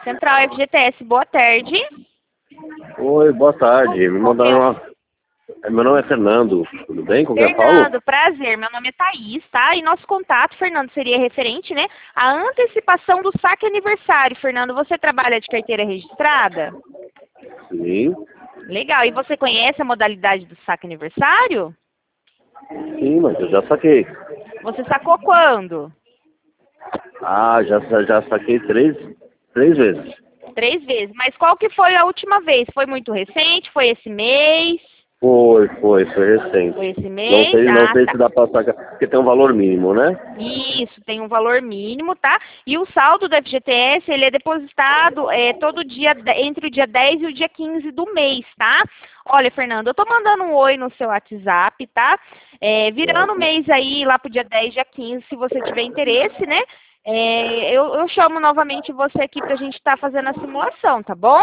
Central FGTS, boa tarde. Oi, boa tarde. Me mandaram uma... Meu nome é Fernando, tudo bem? Com quem eu falo? Fernando, prazer. Meu nome é Thaís, tá? E nosso contato, Fernando, seria referente, né? A antecipação do saque aniversário. Fernando, você trabalha de carteira registrada? Sim. Legal. E você conhece a modalidade do saque aniversário? Sim, mas eu já saquei. Você sacou quando? Ah, já saquei três vezes. 3 vezes. Mas qual que foi a última vez? Foi muito recente? Foi esse mês? Foi recente. Foi esse Não mês? sei, não Ah, sei tá. se dá pra sacar, porque tem um valor mínimo, né? Isso, tem um valor mínimo, tá? E o saldo do FGTS, ele é depositado todo dia, entre o dia 10 e o dia 15 do mês, tá? Olha, Fernando, eu tô mandando um oi no seu WhatsApp, tá? Virando o Certo. mês aí, lá pro dia 10, dia 15, se você tiver interesse, né? Eu chamo novamente você aqui pra gente estar fazendo a simulação, tá bom?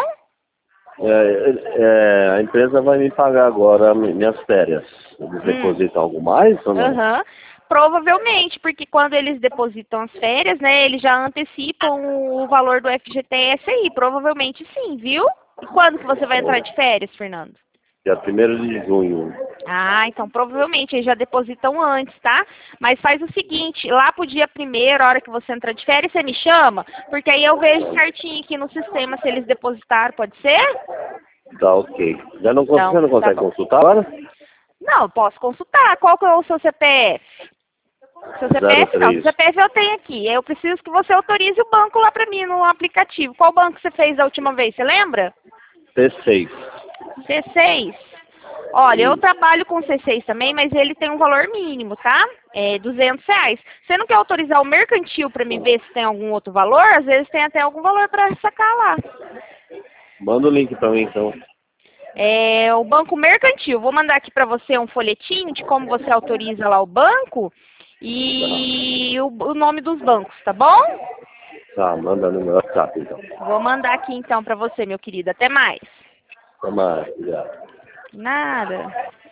A empresa vai me pagar agora minhas férias. Eles depositam algo mais ou não? Aham. Provavelmente, porque quando eles depositam as férias, né, eles já antecipam o valor do FGTS aí. Provavelmente sim, viu? E quando que você vai entrar de férias, Fernando? Dia 1º de junho. Ah, então provavelmente eles já depositam antes, tá? Mas faz o seguinte, lá pro dia 1º, a hora que você entrar de férias, você me chama, porque aí eu vejo certinho aqui no sistema se eles depositaram, pode ser? Tá, ok. Você Então, não tá consegue bom. consultar agora? Não, posso consultar. Qual que é o seu CPF? Seu CPF não, seu 03. CPF eu tenho aqui. Eu preciso que você autorize o banco lá pra mim no aplicativo. Qual banco você fez da última vez, você lembra? T6. C6. Olha, eu Isso. trabalho com C6 também, mas ele tem um valor mínimo, tá? É R$ 200. Você não quer autorizar o mercantil pra me ver se tem algum outro valor? Às vezes tem até algum valor pra sacar lá. Manda o link pra mim, então. É o banco mercantil. Vou mandar aqui pra você um folhetinho de como você autoriza lá o banco Tá. e o nome dos bancos, tá bom? Tá, manda no meu WhatsApp, então. Vou mandar aqui então pra você, meu querido. Até mais. Até mais, obrigado. Nada.